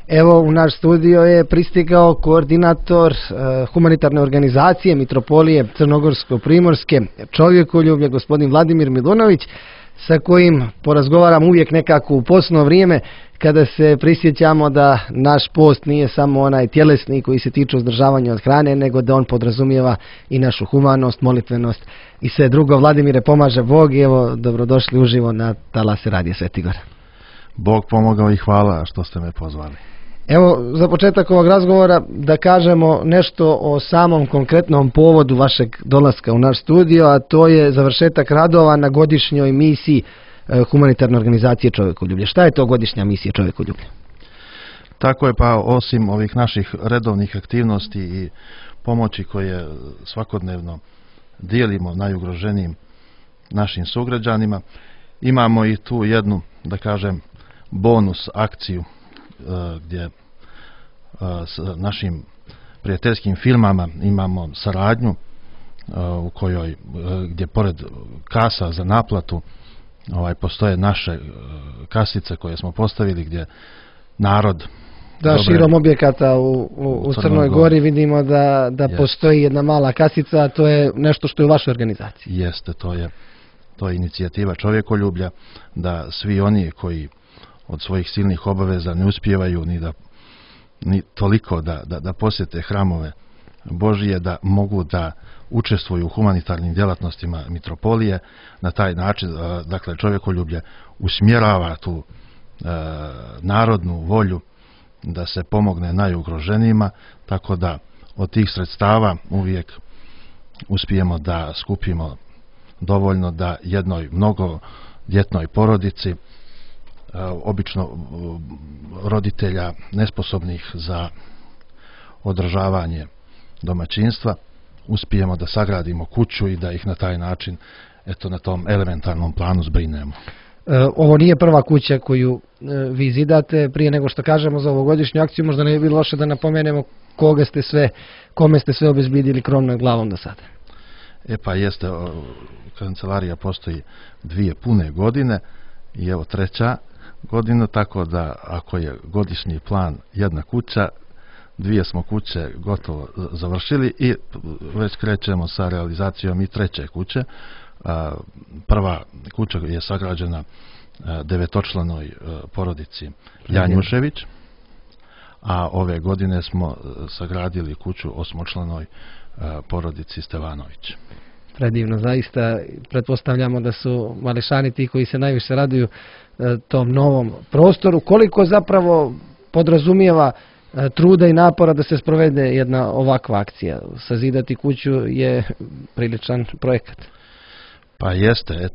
Evo, u naš studio je pristigao koordinator humanitarne organizacije Mitropolije Crnogorsko-Primorske, čovjekoljublje, gospodin Vladimir Milunović, sa kojim porazgovaram uvijek nekako u posno vrijeme, kada se prisjećamo da naš post nije samo onaj tjelesni koji se tiče uzdržavanja od hrane, nego da on podrazumijeva i našu humanost, molitvenost i sve drugo. Vladimire, pomaže Bog i evo, dobrodošli uživo na talase Radija Svetigora. Bog pomogao i hvala što ste me pozvali. Evo, za početak ovog razgovora da kažemo nešto o samom konkretnom povodu vašeg dolaska u naš studio, a to je završetak radova na godišnjoj misiji humanitarne organizacije Čovjekoljublje. Šta je to godišnja misija Čovjekoljublje? Tako je, pa osim ovih naših redovnih aktivnosti i pomoći koje svakodnevno dijelimo najugroženijim našim sugrađanima, imamo i tu jednu, da kažem, bonus akciju gdje s našim prijateljskim firmama imamo saradnju u kojoj, gdje pored kasa za naplatu postoje naše kasice koje smo postavili gdje narod širom objekata u Crnoj Gori vidimo da postoji jedna mala kasica, a to je nešto što je u vašoj organizaciji. Jeste, to je inicijativa Čovjekoljublja, da svi oni koji od svojih silnih obaveza ne uspijevaju ni toliko da posjete hramove Božije, da mogu da učestvuju u humanitarnim djelatnostima Mitropolije. Na taj način, dakle, Čovjekoljublje usmjerava tu narodnu volju da se pomogne najugroženijima, tako da od tih sredstava uvijek uspijemo da skupimo dovoljno da jednoj mnogodjetnoj porodici, obično roditelja nesposobnih za održavanje domaćinstva, uspijemo da sagradimo kuću i da ih na taj način, na tom elementarnom planu zbrinemo. Ovo nije prva kuća koju vi zidate. Prije nego što kažemo za ovogodišnju akciju, možda ne bi bilo loše da napomenemo kome ste sve obezbidili krov nad glavom do sada. Pa jeste, kancelarija postoji 2 pune godine i evo 3. godina, tako da ako je godišnji plan jedna kuća, 2 smo kuće gotovo završili i već krećemo sa realizacijom i 3. kuće. Prva kuća je sagrađena 9-članoj porodici Janjušević, a ove godine smo sagradili kuću 8-članoj porodici Stevanović. Predivno, zaista. Pretpostavljamo da su mališani ti koji se najviše raduju tom novom prostoru. Koliko zapravo podrazumijeva truda i napora da se sprovede jedna ovakva akcija? Sazidati kuću je priličan projekat. Pa jeste,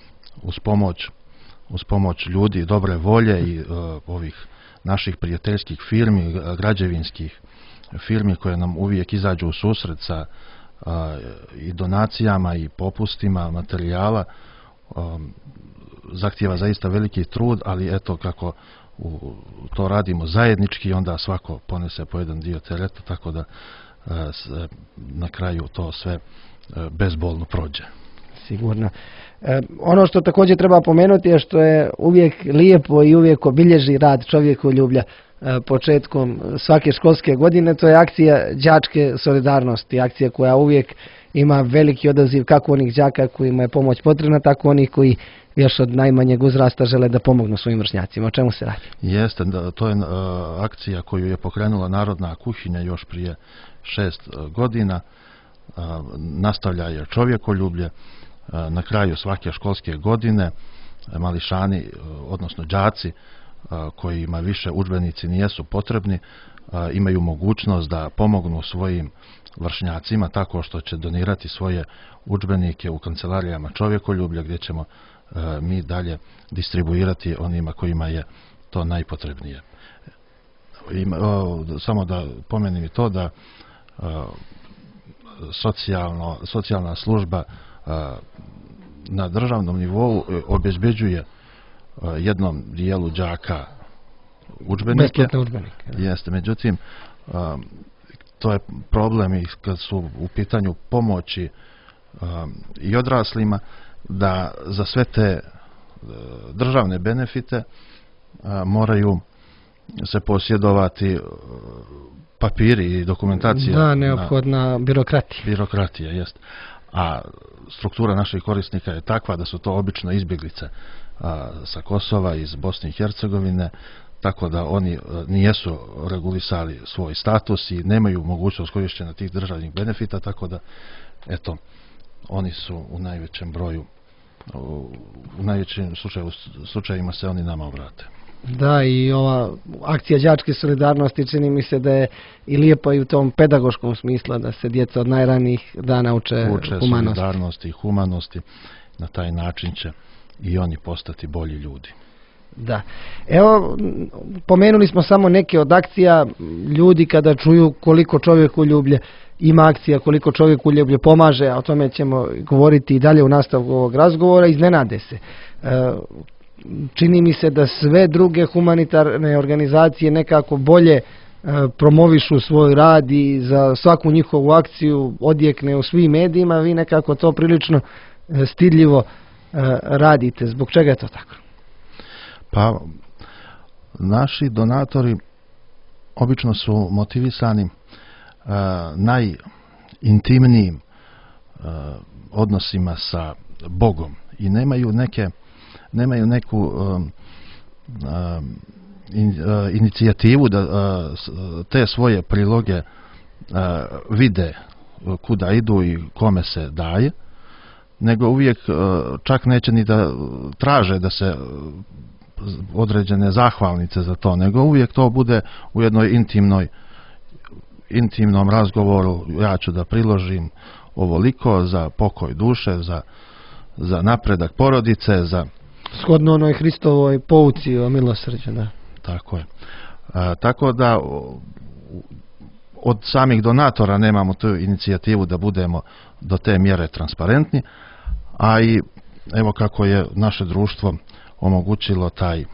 uz pomoć ljudi dobre volje i ovih naših prijateljskih firmi, građevinskih firmi koje nam uvijek izađu u susret sa i donacijama i popustima materijala, zahtijeva zaista veliki trud, ali kako to radimo zajednički, onda svako ponese po jedan dio tereta, tako da na kraju to sve bezbolno prođe. Sigurno. Ono što također treba pomenuti je što je uvijek lijepo i uvijek obilježi rad Čovjekoljublja početkom svake školske godine, to je akcija đačke solidarnosti, akcija koja uvijek ima veliki odaziv kako onih đaka kojima je pomoć potrebna, tako onih koji još od najmanjeg uzrasta žele da pomognu svojim vršnjacima. O čemu se radi? Jeste, to je akcija koju je pokrenula Narodna kuhinja još prije 6 godina. Nastavlja je Čovjekoljublje. Na kraju svake školske godine mališani, odnosno đaci kojima više udžbenici nijesu potrebni, imaju mogućnost da pomognu svojim vršnjacima tako što će donirati svoje udžbenike u kancelarijama Čovjekoljublja, gdje ćemo mi dalje distribuirati onima kojima je to najpotrebnije. Samo da pomenem i to da socijalna služba na državnom nivou obezbeđuje jednom dijelu đaka udžbenike. Jeste, međutim, to je problem i kad su u pitanju pomoći i odraslima, da za sve te državne benefite moraju se posjedovati papiri i dokumentacija. Da, neophodna birokratija. Birokratija, jest. A struktura naših korisnika je takva da su to obično izbjeglice sa Kosova, iz Bosne i Hercegovine, tako da oni nijesu regulisali svoj status i nemaju mogućnost korištenja tih državnih benefita, tako da, eto, oni su u najvećem broju, u najvećim slučajevima se oni nama obrate. Da, i ova akcija đačke solidarnosti čini mi se da je i lijepa i u tom pedagoškom smislu, da se djeca od najranijih dana uče humanosti. Solidarnosti i humanosti. Na taj način će i oni postati bolji ljudi. Da. Evo, pomenuli smo samo neke od akcija. Ljudi kada čuju koliko čovjekoljublje ima akcija, koliko čovjekoljublje pomaže, a o tome ćemo govoriti i dalje u nastavku ovog razgovora, iznenade se. Čini mi se da sve druge humanitarne organizacije nekako bolje promovišu svoj rad i za svaku njihovu akciju odjekne u svim medijima, vi nekako to prilično stidljivo radite. Zbog čega je to tako? Pa, naši donatori obično su motivisani najintimnijim odnosima sa Bogom i nemaju neku inicijativu da te svoje priloge vide kuda idu i kome se daje, nego uvijek čak neće ni da traže da se određene zahvalnice za to, nego uvijek to bude u jednoj intimnom razgovoru. Ja ću da priložim ovoliko za pokoj duše, za napredak porodice, za shodno onoj Hristovoj pouci o milosrđu, da. Tako je. Tako da od samih donatora nemamo tu inicijativu da budemo do te mjere transparentni, a i evo kako je naše društvo omogućilo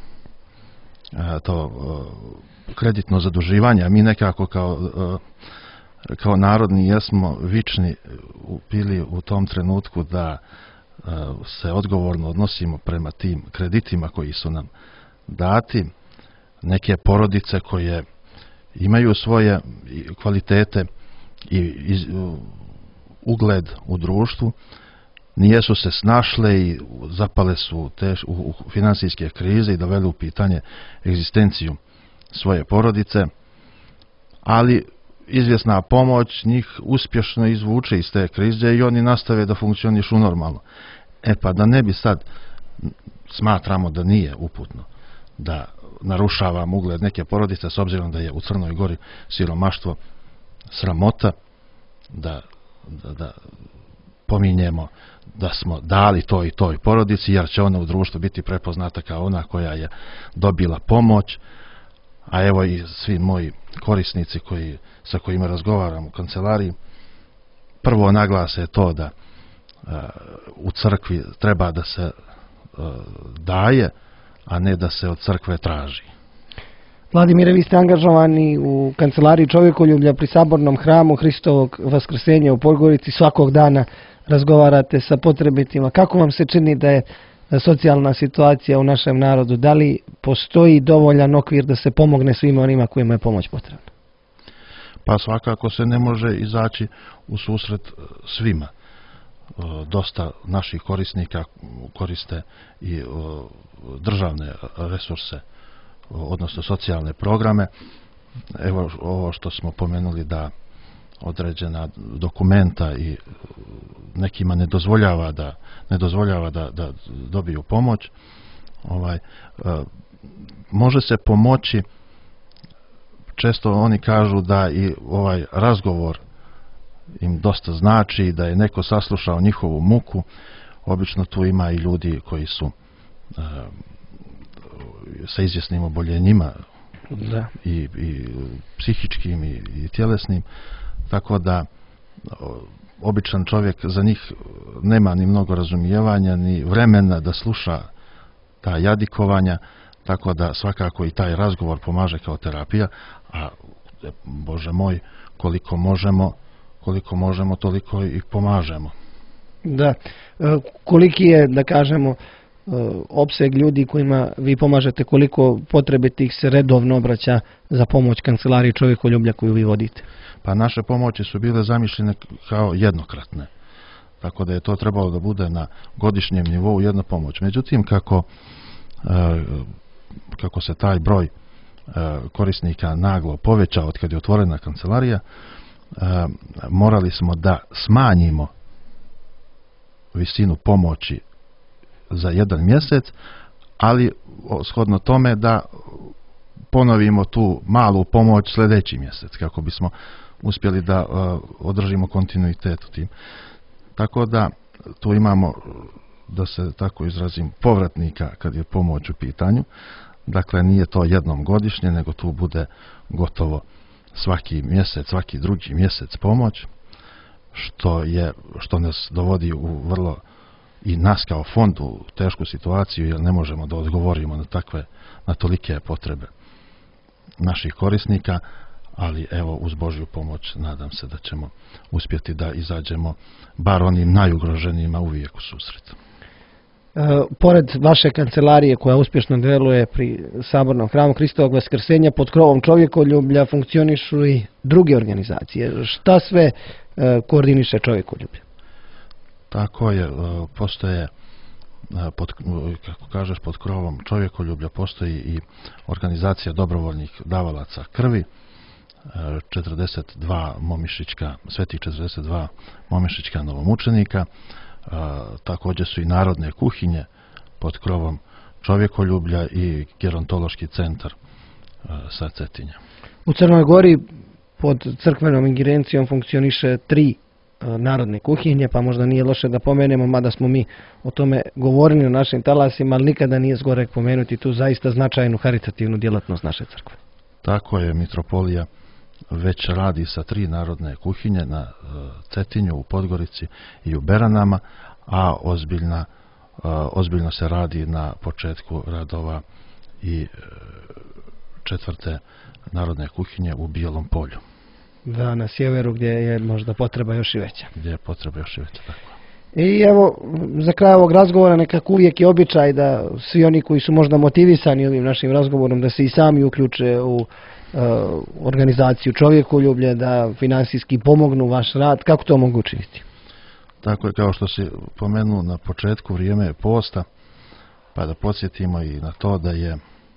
to kreditno zaduživanje, a mi nekako kao narodni jesmo vični bili u tom trenutku da se odgovorno odnosimo prema tim kreditima koji su nam dati. Neke porodice koje imaju svoje kvalitete i ugled u društvu nijesu se snašle i zapale su u financijske krize i doveli u pitanje egzistenciju svoje porodice, ali izvjesna pomoć njih uspješno izvuče iz te krize i oni nastave da funkcionišu normalno. Pa da ne bi sad, smatramo da nije uputno da narušavamo ugled neke porodice, s obzirom da je u Crnoj Gori siromaštvo sramota, da pominjemo da smo dali to i toj porodici, jer će ona u društvu biti prepoznata kao ona koja je dobila pomoć. A evo i svi moji korisnici sa kojima razgovaram u kancelariji prvo naglase to da u crkvi treba da se daje, a ne da se od crkve traži. Vladimire, vi ste angažovani u kancelariji čovjekoljublja pri Sabornom hramu Hristovog Vaskrsenja u Podgorici. Svakog dana razgovarate sa potrebitima. Kako vam se čini da je socijalna situacija u našem narodu? Da li postoji dovoljan okvir da se pomogne svima onima kojima je pomoć potrebna? Pa svakako se ne može izaći u susret svima. Dosta naših korisnika koriste i državne resurse, odnosno socijalne programe. Evo ovo što smo pomenuli, da određena dokumenta i nekima ne dozvoljava da dobiju pomoć. Može se pomoći, često oni kažu da i ovaj razgovor im dosta znači, da je neko saslušao njihovu muku. Obično tu ima i ljudi koji su sa izvjesnim oboljenjima, da, i psihičkim i tjelesnim, tako da običan čovjek za njih nema ni mnogo razumijevanja ni vremena da sluša ta jadikovanja, tako da svakako i taj razgovor pomaže kao terapija, a Bože moj, koliko možemo toliko i pomažemo. Da, koliki je, da kažemo, opseg ljudi kojima vi pomažete, koliko potrebitih se redovno obraća za pomoć kancelariji čovjekoljublja koju vi vodite? Pa naše pomoći su bile zamišljene kao jednokratne, tako da je to trebalo da bude na godišnjem nivou jedna pomoć. Međutim, kako se taj broj korisnika naglo povećao od kad je otvorena kancelarija, morali smo da smanjimo visinu pomoći za jedan mjesec, ali shodno tome da ponovimo tu malu pomoć sljedeći mjesec, kako bismo uspjeli da održimo kontinuitet u tim. Tako da tu imamo, da se tako izrazim, povratnika kad je pomoć u pitanju. Dakle, nije to jednom godišnje, nego tu bude gotovo svaki mjesec, svaki drugi mjesec pomoć, što nas dovodi u vrlo, i nas kao fond, u tešku situaciju, jer ne možemo da odgovorimo na tolike potrebe naših korisnika, ali evo, uz Božju pomoć nadam se da ćemo uspjeti da izađemo bar onim najugroženijima uvijek u susret. Pored vaše kancelarije koja uspješno djeluje pri Sabornom hramu Hristovog Vaskrsenja, pod krovom čovjekoljublja funkcionišu i druge organizacije. Šta sve koordiniše čovjekoljublje? Tako je, postoje, kako kažeš, pod krovom čovjekoljublja postoji i organizacija dobrovoljnih davalaca krvi, 42 momišićka, svetih 42 momišićka novomučenika. Također su i narodne kuhinje pod krovom čovjekoljublja i gerontološki centar sa Cetinja. U Crnoj Gori pod crkvenom ingerencijom funkcioniše 3 narodne kuhinje, pa možda nije loše da pomenemo, mada smo mi o tome govorili u našim talasima, ali nikada nije zgorek pomenuti tu zaista značajnu haritativnu djelatnost naše crkve. Tako je, mitropolija već radi sa 3 narodne kuhinje na Cetinju, u Podgorici i u Beranama, a ozbiljno se radi na početku radova i 4. narodne kuhinje u Bijelom Polju. Da, na sjeveru gdje je možda potreba još i veća. Gdje je potreba još i veća, tako. I evo, za kraj ovog razgovora nekako uvijek je običaj da svi oni koji su možda motivisani ovim našim razgovorom da se i sami uključe u organizaciju čovjekoljublje, da finansijski pomognu vaš rad. Kako to mogu učiniti? Tako je, kao što si pomenuo na početku, vrijeme je posta, pa da podsjetimo i na to da je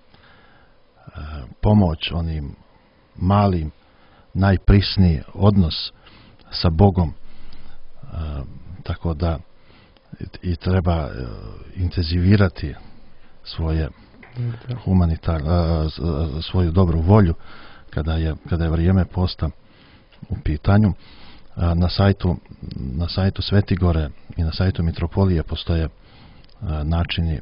pomoć onim malim, najprisniji odnos sa Bogom, tako da i treba intenzivirati svoje svoju dobru volju kada je vrijeme posta u pitanju. Na sajtu Svetigore i na sajtu Mitropolije postoje načini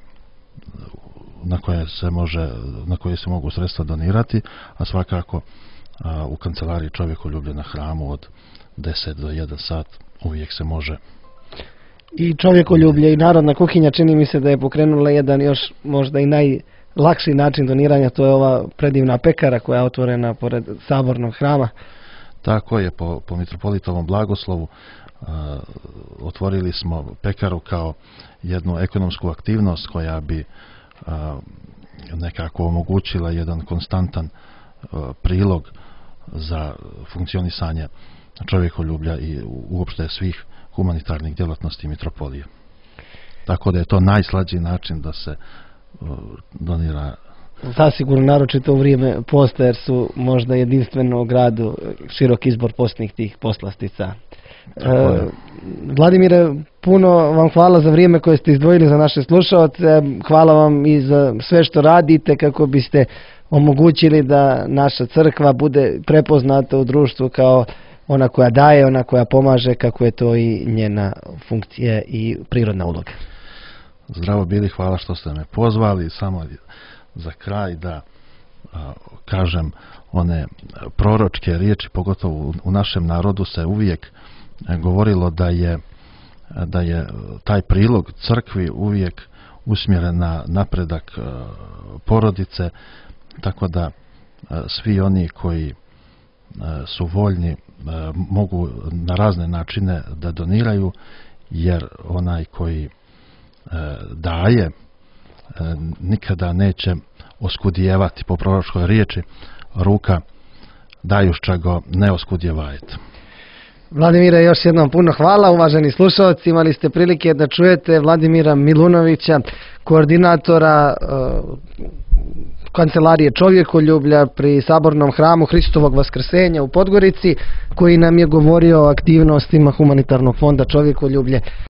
na koje se mogu sredstva donirati, a svakako u kancelariji čovjekoljublja na hramu od 10 do 1 sat uvijek se može. I čovjekoljublje i narodna kuhinja čini mi se da je pokrenula jedan još možda i najlakši način doniranja, to je ova predivna pekara koja je otvorena pored Sabornog hrama. Tako je, po mitropolitovom blagoslovu otvorili smo pekaru kao jednu ekonomsku aktivnost koja bi nekako omogućila jedan konstantan prilog za funkcionisanje čovjekoljublja i uopšte svih humanitarnih djelatnosti mitropolije. Tako da je to najslađi način da se donira. Zasigurno, naročito u vrijeme posta, jer su možda jedinstveno u gradu širok izbor postnih tih poslastica. Vladimire, puno vam hvala za vrijeme koje ste izdvojili za naše slušaoce. Hvala vam i za sve što radite kako biste omogućili da naša crkva bude prepoznata u društvu kao ona koja daje, ona koja pomaže, kako je to i njena funkcija i prirodna uloga. Zdravo bili, hvala što ste me pozvali. Samo za kraj da kažem one proročke riječi, pogotovo u našem narodu se uvijek govorilo da je taj prilog crkvi uvijek usmjeren na napredak porodice, tako da svi oni koji su voljni mogu na razne načine da doniraju, jer onaj koji daje nikada neće oskudijevati, po proročkoj riječi, ruka dajušća go ne oskudjevajte. Vladimire, još jednom puno hvala. Uvaženi slušalci, imali ste prilike da čujete Vladimira Milunovića, koordinatora Kancelarije čovjekoljublja pri Sabornom hramu Hristovog Vaskrsenja u Podgorici, koji nam je govorio o aktivnostima Humanitarnog fonda Čovjekoljublje